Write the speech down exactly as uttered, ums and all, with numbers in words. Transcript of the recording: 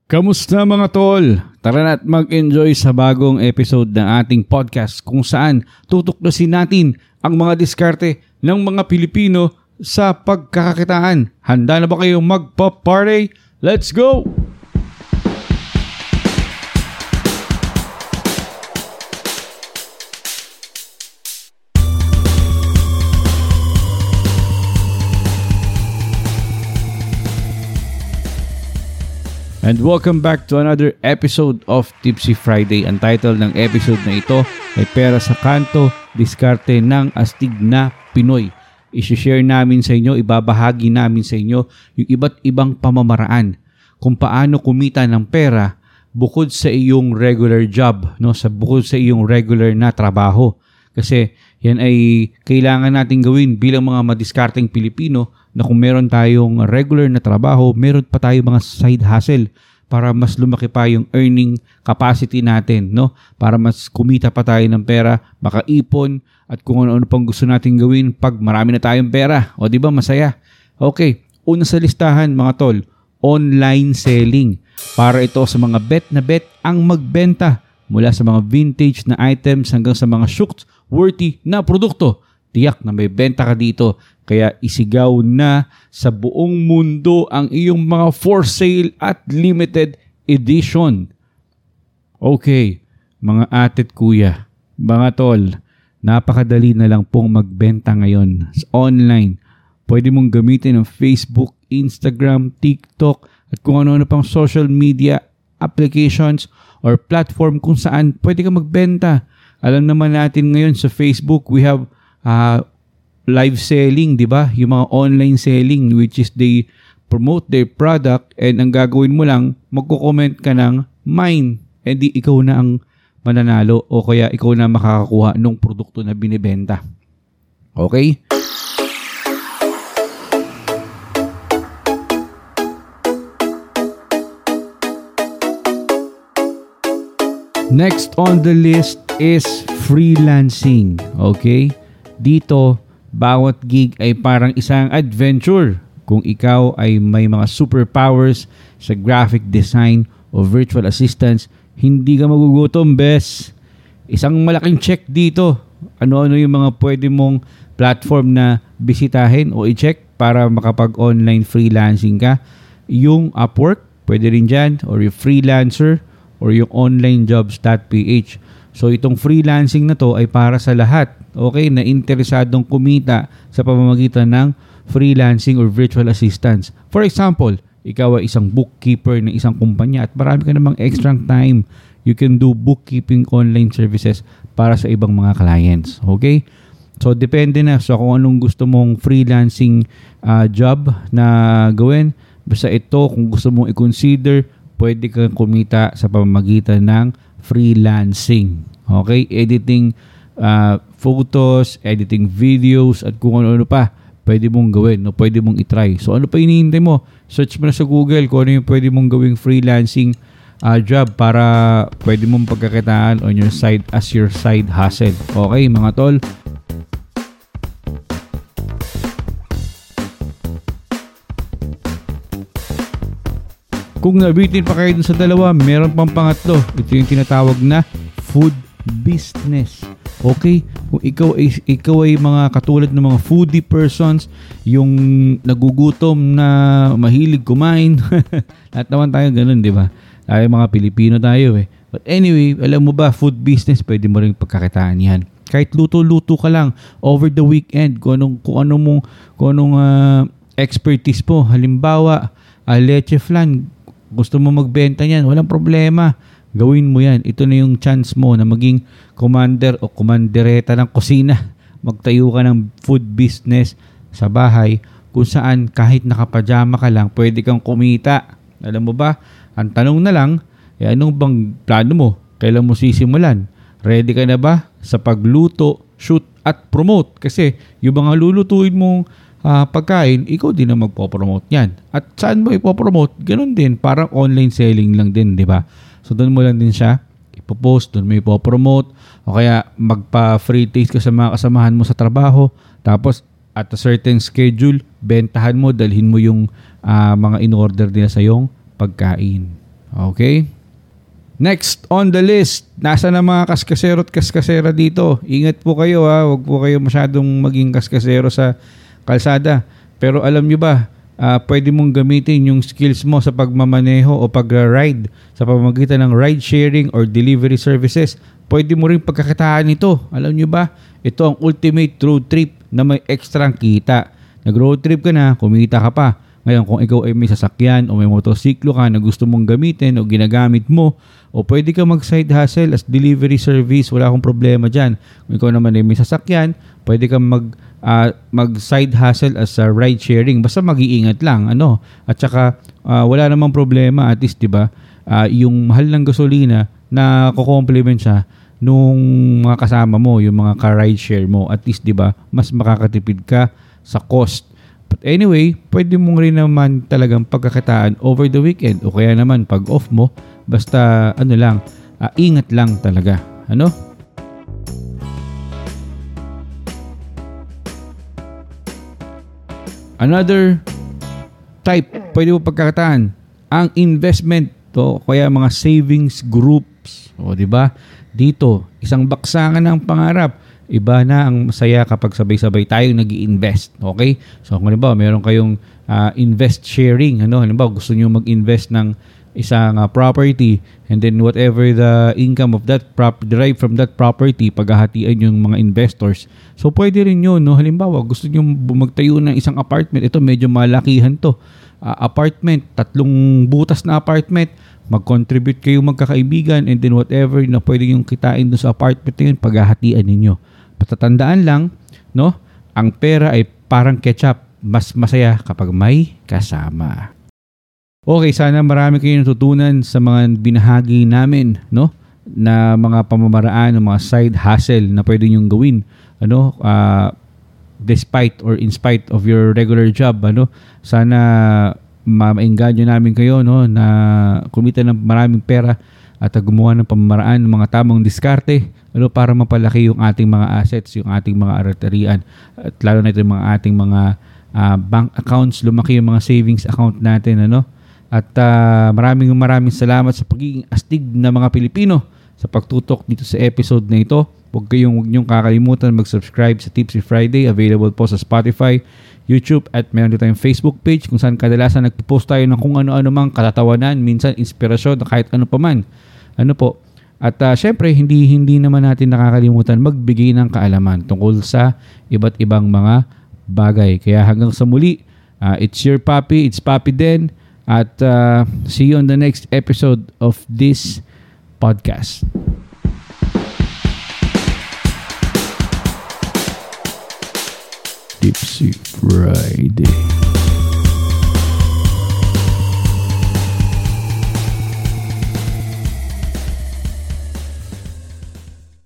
Kamusta mga tol? Tara na at mag-enjoy sa bagong episode ng ating podcast kung saan tutuklasin natin ang mga diskarte ng mga Pilipino sa pagkakakitaan. Handa na ba kayong magpa-party? Let's go! And welcome back to another episode of Tipsy Friday. Ang title ng episode na ito ay Pera sa Kanto, Diskarte ng Astig na Pinoy. I-share namin sa inyo, ibabahagi namin sa inyo yung iba't ibang pamamaraan kung paano kumita ng pera bukod sa iyong regular job, no? Sa bukod sa iyong regular na trabaho. Kasi yan ay kailangan natin gawin bilang mga madiskarteng Pilipino na kung meron tayong regular na trabaho, meron pa tayong mga side hustle para mas lumaki pa yung earning capacity natin, no? Para mas kumita pa tayo ng pera, makaipon, at kung ano-ano pang gusto natin gawin pag marami na tayong pera. O di ba masaya? Okay, una sa listahan mga tol, online selling. Para ito sa mga bet na bet ang magbenta mula sa mga vintage na items hanggang sa mga shoot-worthy na produkto. Tiyak na may benta ka dito. Kaya isigaw na sa buong mundo ang iyong mga for sale at limited edition. Okay, mga atet kuya, mga tol, napakadali na lang pong magbenta ngayon sa online. Pwede mong gamitin ang Facebook, Instagram, TikTok at kung ano-ano pang social media applications or platform kung saan pwede ka magbenta. Alam naman natin ngayon sa Facebook, we have uh, live selling, di ba? Yung mga online selling, which is they promote their product and ang gagawin mo lang, magko-comment ka ng mine. And di ikaw na ang mananalo o kaya ikaw na makakakuha ng produkto na binibenta. Okay? Next on the list is freelancing. Okay? Dito, bawat gig ay parang isang adventure. Kung ikaw ay may mga superpowers sa graphic design o virtual assistance, hindi ka magugutom, bes. Isang malaking check dito. Ano-ano yung mga pwede mong platform na bisitahin o i-check para makapag-online freelancing ka. Yung Upwork, pwede rin dyan, or yung Freelancer, or yung onlinejobs dot p h. So itong freelancing na to ay para sa lahat, okay, na interesadong kumita sa pamamagitan ng freelancing or virtual assistance. For example, ikaw ay isang bookkeeper ng isang kumpanya at marami ka namang extra time. You can do bookkeeping online services para sa ibang mga clients, okay? So depende na sa so, kung anong gusto mong freelancing uh, job na gawin. Basta ito, kung gusto mong i-consider, pwede kang kumita sa pamamagitan ng freelancing. Okay? Editing uh, photos, editing videos, at kung ano-ano pa pwede mong gawin, no? Pwede mong itry. So ano pa hinihintay mo? Search mo na sa Google kung ano yung pwede mong gawing freelancing uh, job para pwede mong pagkakitaan on your side as your side hustle. Okay, mga tol? Kung nabitin pa kayo dun sa dalawa, meron pang pangatlo. Ito yung tinatawag na food business. Okay? Kung ikaw ay, ikaw ay mga katulad ng mga foodie persons, yung nagugutom na mahilig kumain. Lahat naman tayo ganun, di ba? Tayo mga Pilipino tayo eh. But anyway, alam mo ba, food business, pwede mo rin pagkakitaan yan. Kahit luto-luto ka lang over the weekend, kung anong, kung anong, mong, kung anong uh, expertise mo. Halimbawa, uh, leche flan, gusto mo magbenta niyan, walang problema. Gawin mo yan. Ito na yung chance mo na maging commander o commandereta ng kusina. Magtayo ka ng food business sa bahay kung saan kahit nakapajama ka lang, pwede kang kumita. Alam mo ba? Ang tanong na lang, eh, anong bang plano mo? Kailan mo sisimulan? Ready ka na ba sa pagluto, shoot at promote? Kasi yung mga lulutuin mong Uh, pagkain, ikaw din ang magpo-promote yan. At saan mo ipopromote? Ganun din, parang online selling lang din, di ba? So doon mo lang din siya ipopost, doon mo ipopromote, o kaya magpa-free taste ka sa mga kasamahan mo sa trabaho, tapos at a certain schedule, bentahan mo, dalhin mo yung uh, mga in-order nila sa yung pagkain. Okay? Next on the list, nasa na mga kaskasero at kaskasera dito. Ingat po kayo ha, huwag po kayo masyadong maging kaskasero sa kalsada. Pero alam nyo ba, uh, pwede mong gamitin yung skills mo sa pagmamaneho o pag-ride sa pamamagitan ng ride sharing or delivery services. Pwede mo rin pagkakitaan ito. Alam nyo ba, ito ang ultimate road trip na may extra kita. Nag-road trip ka na, kumita ka pa. Ngayon, kung ikaw ay may sasakyan o may motosiklo ka na gusto mong gamitin o ginagamit mo, o pwede ka mag-side hustle as delivery service, wala akong problema dyan. Kung ikaw naman ay may sasakyan, pwede kang mag, uh, mag-side hustle as uh, ride sharing. Basta mag-iingat lang. Ano? At saka, uh, wala namang problema. At least, diba, uh, yung mahal ng gasolina na kukompliment siya nung mga kasama mo, yung mga ka-ride share mo. At least, diba, mas makakatipid ka sa cost. But anyway, pwede mong rin naman talagang pagkakitaan over the weekend o kaya naman pag off mo, basta ano lang, uh, ingat lang talaga. Ano? Another type, pwede mo pagkakitaan, ang investment o kaya mga savings groups. O di ba? Dito, isang baksangan ng pangarap. Iba na ang masaya kapag sabay-sabay tayong nag-i-invest. Okay? So, kung halimbawa, meron kayong uh, invest sharing. Ano? Halimbawa, gusto nyo mag-invest ng isang uh, property and then whatever the income of that prop derived from that property, paghahatian yung mga investors. So, pwede rin yun. No? Halimbawa, gusto nyo magtayo ng isang apartment. Ito, medyo malakihan to. Uh, apartment, tatlong butas na apartment. Mag-contribute kayo magkakaibigan and then whatever na pwede yung kitain doon sa apartment na yun, paghahatian ninyo. Patatandaan lang, no? Ang pera ay parang ketchup. Mas masaya kapag may kasama. Okay, sana marami kayong natutunan sa mga binahagi namin, no? Na mga pamamaraan, mga side hustle na pwede nyong gawin, ano? Uh, despite or in spite of your regular job, ano? Sana ma-engganyo namin kayo, no? Na kumita ng maraming pera at gumawa ng pamamaraan ng mga tamang diskarte, ano, para mapalaki yung ating mga assets, yung ating mga aratarian, at lalo na ito yung mga ating mga uh, bank accounts, lumaki yung mga savings account natin, ano. At uh, maraming maraming salamat sa pagiging astig na mga Pilipino sa pagtutok dito sa episode na ito. Huwag kayong huwag niyong kakalimutan mag-subscribe sa Tipsy Friday, available po sa Spotify, YouTube, at meron din tayong Facebook page kung saan kadalasan nagpo-post tayo ng kung ano-ano mang katatawanan, minsan inspirasyon, kahit ano pa man. Ano po? At uh, syempre, hindi hindi naman natin nakakalimutan magbigay ng kaalaman tungkol sa iba't ibang mga bagay. Kaya hanggang sa muli, uh, it's your Papi, it's Papi Den, at uh, see you on the next episode of this podcast. Tipsy Friday.